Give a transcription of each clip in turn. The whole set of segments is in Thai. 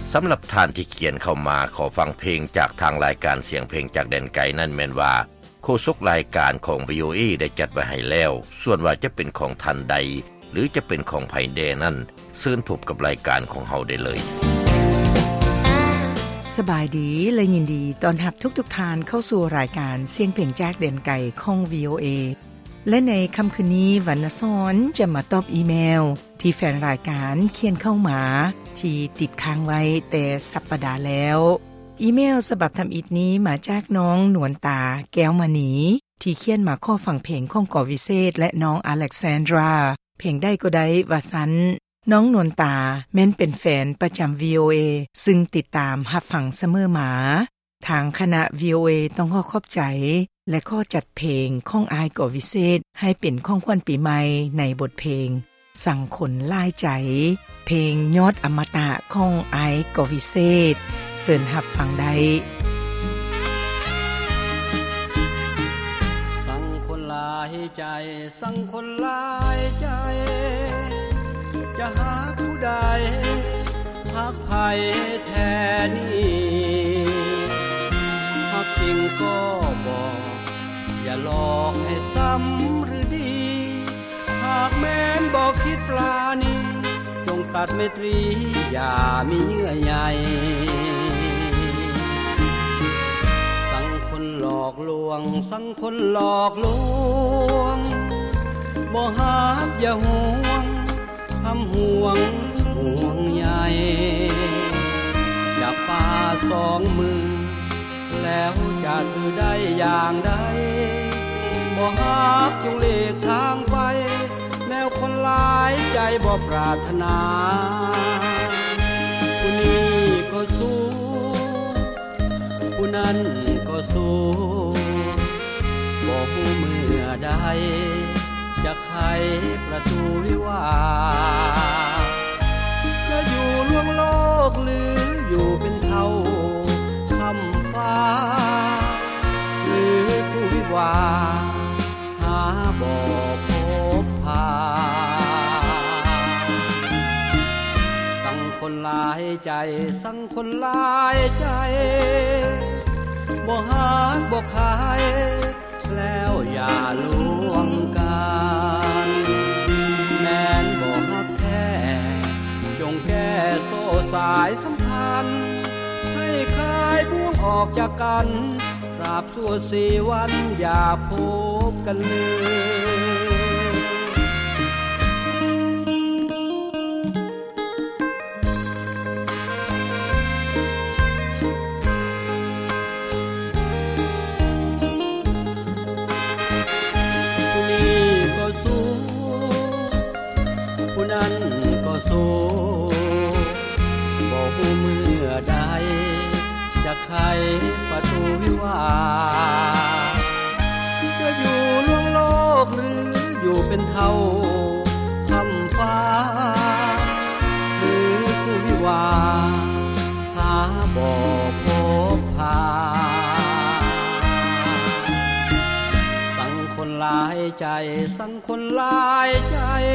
สำหรับท่านที่เขียนเข้ามาขอฟังเพลงจากทางรายการเสียงเพลงจากแดนไกลนั่นแม่นว่าโฆษกรายการของ VOA ได้จัดไว้ให้แล้วส่วนว่าจะเป็นของท่านใดหรือจะเป็นของไผแดนั่นเชิญพบกับรายการของเฮาได้เลยสบายดีและยินดีต้อนรับทุกท่านเข้าสู่รายการเสียงเพลงจากแดนไกลของ VOA และในค่ำคืนนี้วรรณสรจะมาตอบอีเมลที่แฟนรายการเขียนเข้ามาที่ติดค้างไว้แต่สัปดาห์แล้วอีเมลฉบับทำอิฐนี้มาจากน้องหนวนตาแก้วมณีที่เขียนมาข้อฟังเพลงของกอวิเศษและน้องอเล็กซานดราเพลงได้ก็ได้ว่าซั้นน้องนวลตาแม้นเป็นแฟนประจำ VOA ซึ่งติดตามรับฟังเสมอมาทางคณะ VOA ต้องขอขอบใจและข้อจัดเพลงของอายกอวิเศษให้เป็นของขวัญปีใหม่ในบทเพลงสั่งคนล่ายใจเพลงยอดอมตะของอายกอวิเศษเชิญรับฟังได้สั่งคนล่ายใจสั่งคนล่ายใจจะหาผู้ใดฮักไผแท้นี้ฮักจริงก็บอกอย่าหลอกให้ซ้ำหรือดีหากแม้นบอกคิดปลานี้จงตัดเมตรีอย่ามีเยื่อใยสั่งคนหลอกลวงสั่งคนหลอกลวงบ่ฮักอย่าห่วงทำห่วงใยอย่าป่าสองมือแล้วจะถือได้อย่างใดบ่ฮักจงหลีกทางไปแนวคนหลายใจบ่ปรารถนาผู้นี้ก็สู้ผู้นั้นก็สู้บ่ฮู้เมื่อใดจะไขประตูวิวาจะอยู่ล่วงโลกหรืออยู่เป็นเท่าคำฟ้าหรือผู้วิวาหาบ่พบพาสั่งคนหลายใจสั่งคนหลายใจบ่ฮักบ่ขายแล้วอย่าลวงกันแม้นบ่ฮักแท้จงแก้โซ่สายสัมพันธ์ให้คลายบ่วงออกจากกันตราบชั่ว4วันอย่าพบกันเลยนั้นก็สู้บ่ฮู้เมื่อใดจะไขประตูวิวาจะอยู่ล่วงโลกหรืออยู่เป็นเท่าคำฟ้าหรือผู้วิวาหาบ่พบพาสั่งคนหลายใจสั่งคนหลายใจ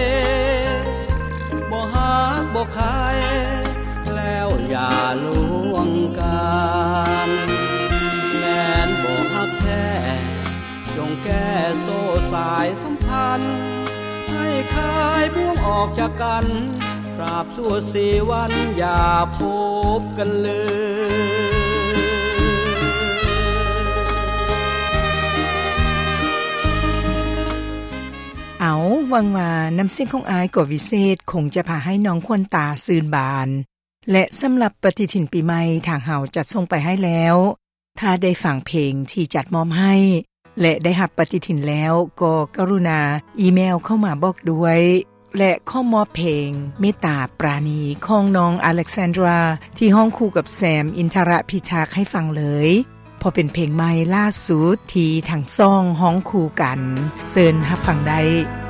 บ่ฮักบ่ขายแล้วอย่าลวงกันแม้นบ่ฮักแท้จงแก้โซ่สายสัมพันธ์ให้คลายบ่วงออกจากกันตราบชั่ว4วันอย่าพบกันเลยเอาวังว่าน้ำเสียงของอายกอวิเศษคงจะพาให้น้องควนตาซื่นบานและสำหรับปฏิทินปีใหม่ทางเฮาจัดส่งไปให้แล้วถ้าได้ฟังเพลงที่จัดมอบให้และได้รับปฏิทินแล้วก็กรุณาอีเมลเข้ามาบอกด้วยและข้อมอบเพลงเมตตาปราณีของน้องอเล็กซานดราที่ห้องคู่กับแซมอินทรพิทักษ์ให้ฟังเลยพอเป็นเพลงใหม่ล่าสุดที่ทั้งสองห้องคู่กันเชิญรับฟังได้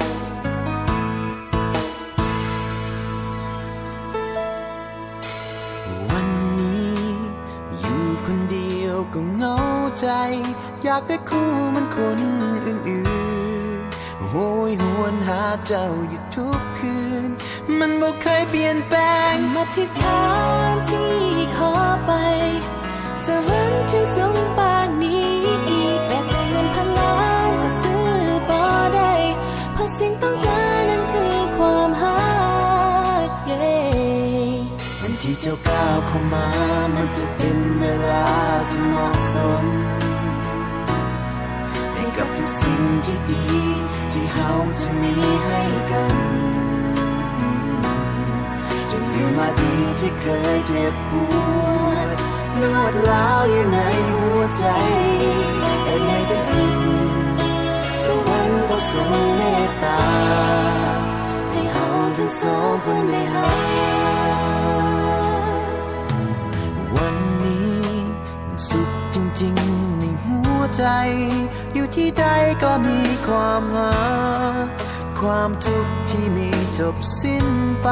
วันนี้อยู่คนเดียวก็เหงาใจอยากได้คู่เหมือนคนอื่นๆยหวนหาเจ้าอยู่ทุกคืนมันบ่เคยเปลี่ยนแปลงมาที่ฐานที่ขอไปสวรรค์จึงสูงปานนี้แม้แต่เงินพันล้านก็ซื้อบ่ได้เพราะสิ่งต้องการนั้นคือความรักวันที่เจ้าก้าวเข้ามามันจะเป็นเวลาที่เหมาะสมให้กับทุกสิ่งที่ดีที่เฮาจะมีให้กันจะลืมอดีตที่เคยเจ็บปวดนวดร้าวอยู่ในหัวใจแต่ในที่สุดสวรรค์ก็ทรงเมตตาให้เฮาทั้งสองคนได้หาวันนี้สุขจริงๆในหัวใจอยู่ที่ใดก็มีความหาความทุกข์ที่มีจบสิ้นไป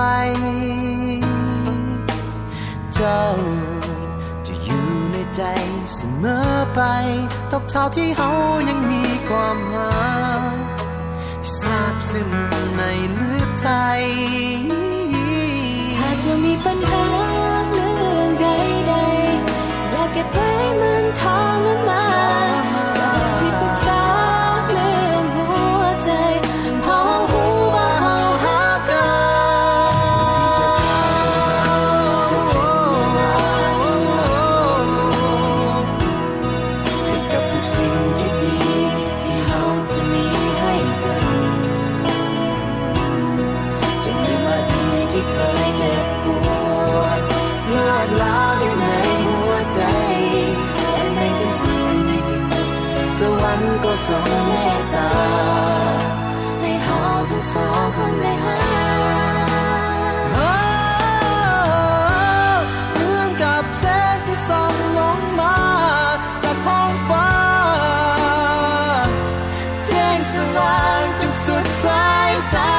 เจ้าจะอยู่ในใจเสมอไปตราบเท่าที่เฮายังมีความหาที่ซาบซึ้งในเลือดไทยถ้าจะมีปัญหาเรื่องใดๆอย่าเก็บไว้มันทรมานที่ปรึกษาเรื่องหัวใจเพราะหูว่าเฮาฮักกันจะเป็นเวลาที่เหมาะสมให้กับทุกสิ่งที่ดีที่เฮาจะมีให้กันจะลืมอดีตที่เคยเจ็บปวดนวดร้าวอยู่ในหัวใจและในที่สุดสวรรค์ก็ทรงเมตตาให้เฮาทั้งสองคนได้หาเหมือนกับแสงที่ส่องลงมาจากท้องฟ้าแจ้งสว่างจนสุดสายตา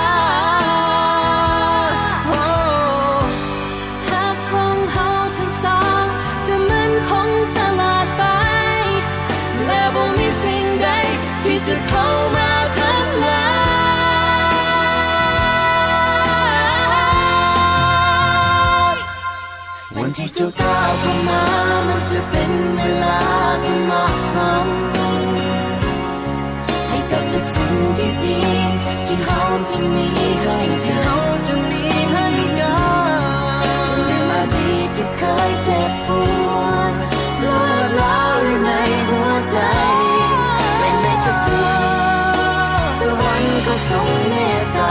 ฮักของเฮาทั้งสองจะมั่นคงตลอดไปและบ่มีสิ่งใดที่จะเข้ามาทำลายวันที่เจ้าก้าวเข้ามามันจะเป็นเวลาที่เหมาะสมให้กับทุกสิ่งที่ดีที่เฮาจะมีให้กันจะลืมอดีตที่เคยเจ็บปวดนวดร้าวอยู่ในหัวใจและในที่สุดสวรรค์ก็ทรงเมตตา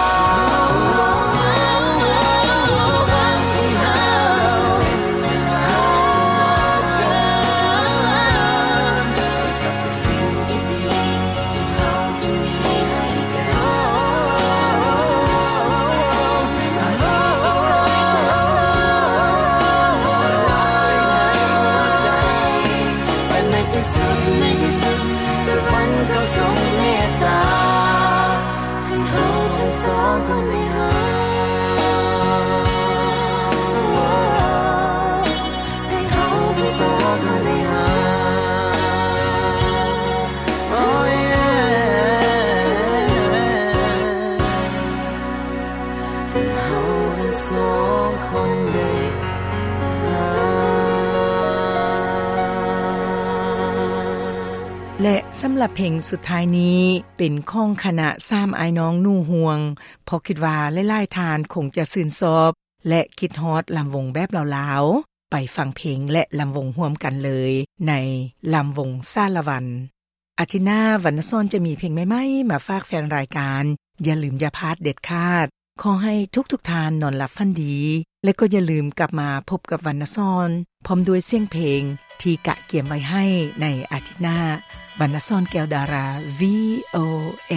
และสำหรับเพลงสุดท้ายนี้เป็นของคณะ3อ้ายน้องหนูห่วงเพราะคิดว่าหลายๆทานคงจะชื่นชอบและคิดฮอดลำวงแบบลาวๆไปฟังเพลงและลำวงร่วมกันเลยในลำวงสารวันอาทิตย์หน้าวันซ้อนจะมีเพลงใหม่ๆมาฝากแฟนรายการอย่าลืมอย่าพลาดเด็ดขาดขอให้ทุกๆทานนอนหลับฝันดีและก็อย่าลืมกลับมาพบกับวันซ้อนพร้อมด้วยเสียงเพลงที่กะเกี่ยมไว้ให้ในอาทิตย์หน้าวันซ้อนแก้วดารา VOA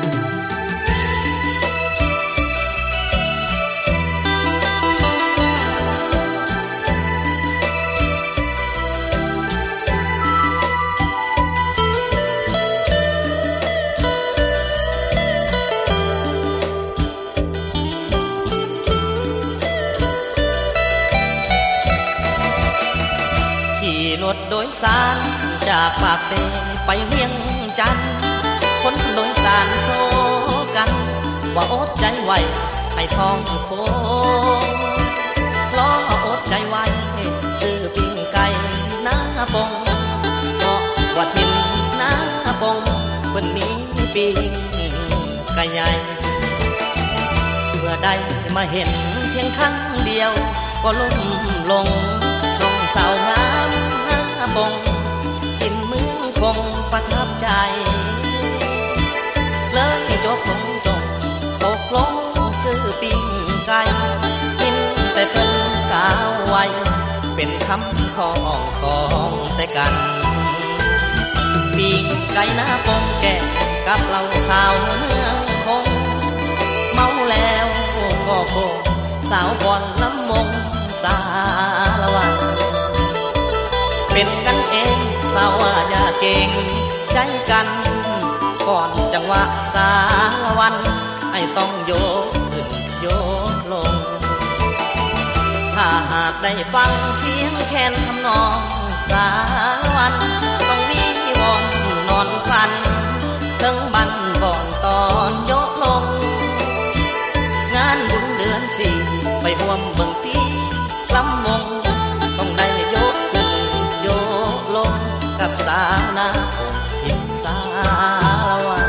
รถโดยสารจากปากเซไปเวียงจันทน์คนโดยสารโซว่าอดใจไว้ให้ท้องโคล้ออดใจไว้ซื้อปิ้งไก่หน้าปงก็ว่าทินหน้าปงเพิ่นมีปิ้งไก่ใหญ่เมื่อใดมาเห็นเพียงครั้งเดียวก็ลุ่มลงสาวงามหน้าปงกินมื้อคงประทับใจเลยจบลงส่งตกลงซื้อปิ้งไก่กินแต่เพิ่นกล่าวไว้เป็นคำของใส่กันปิ้งไก่หน้าปงแก่กับเหล้าขาวเมืองคงเมาแล้วก็โกสาวก่อนลำมงสารวันเป็นกันเองสาวอย่าเก่งใจกันก่อนจังหวะสารวันให้ต้องโยกขึ้นโยกลงถ้าหากได้ฟังเสียงแคนทำนองสารวันต้องวิวอนนอนฝันถึงบันบ่อนตอนโยกลงงานบุญเดือนสี่ไปร่วมเบิ่งตีลำวงต้องได้โยกขึ้นโยกลงกับสาวนาองค์ทิมสารวัน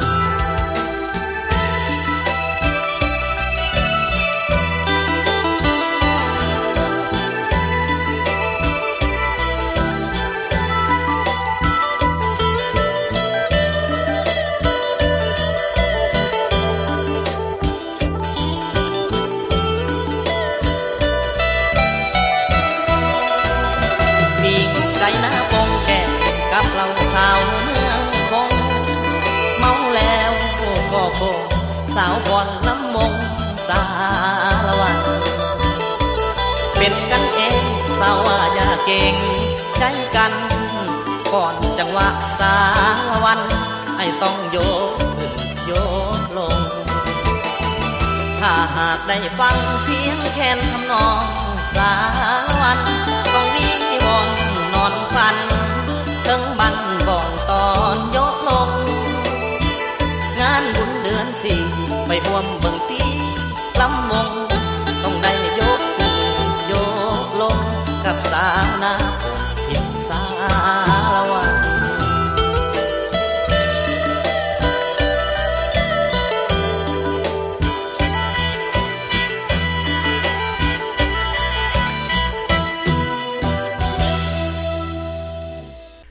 ไก่หน้าปงแก่กับเหล้าขาวเมืองคงเมาแล้วก็โกสาวก่อนลำมงสารวันเป็นกันเองสาวอย่าเก่งใจกันก่อนจังหวะสารวันให้ต้องโยกขึ้นโยกลงถ้าหากได้ฟังเสียงแคนทำนองสารวันต้องวิวอนนอนฝันถึงบันบ่อนตอนโยกลงงานบุญเดือนสี่ไปร่วมเบิ่งตีลำวง